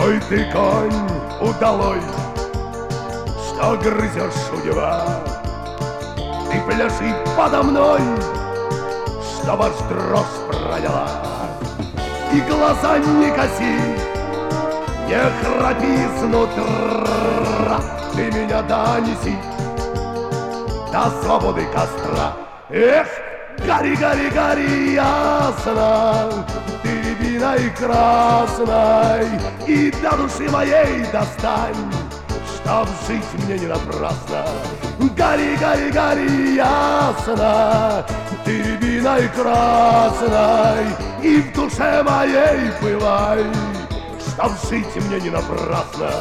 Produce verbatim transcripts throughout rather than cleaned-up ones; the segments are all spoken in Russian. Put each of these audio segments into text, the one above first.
Ой, ты, конь удалой, что грызешь у него, ты пляши подо мной, что ваш дрожь проняла. И глаза не коси, не храпи снутра, ты меня донеси до свободы костра. Эх, гори, гори, гори ясно, ты рябиной красной, и до души моей достань, чтоб жить мне не напрасно. Гори, гори, гори ясно, ты рябиной красной, и в душе моей пылай, чтоб жить мне не напрасно.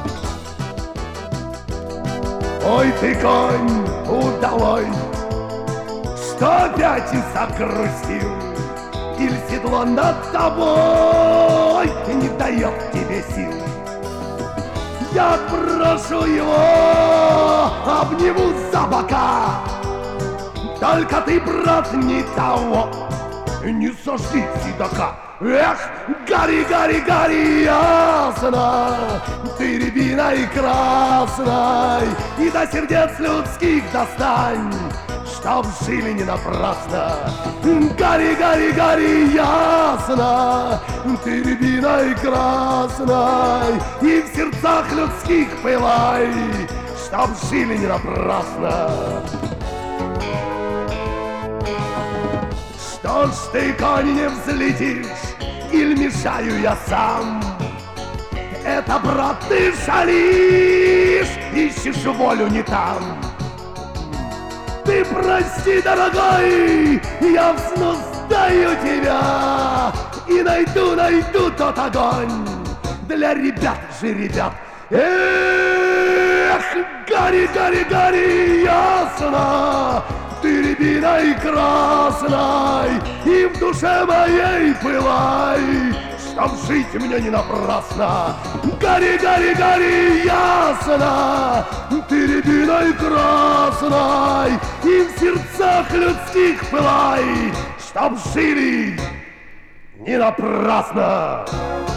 Ой, ты, конь удалой, что опять и загрустил, или седло над тобой не дает тебе сил. Я прошу его, обниму за бока, только ты, брат, не того, не сожги седока. Эх, гори, гори, гори ясно, ты рябиной красной, и до сердец людских достань, чтоб жили не напрасно. Гори, гори, гори ясно, ты рябиной красной, и в сердцах людских пылай, чтоб жили не напрасно. Что ж ты, конь, не взлетишь, или мешаю я сам? Это, брат, ты шалишь, ищешь волю не там. Ты прости, дорогой, я в сну сдаю тебя, и найду, найду тот огонь для ребят же ребят. Эх, гори, гори, гори ясно, ты рябиной красной, и в душе моей пылай, чтоб жить мне не напрасно. Гори, гори, гори ясно, ты рябиной красной, и в сердцах людских пылай, чтоб жили не напрасно.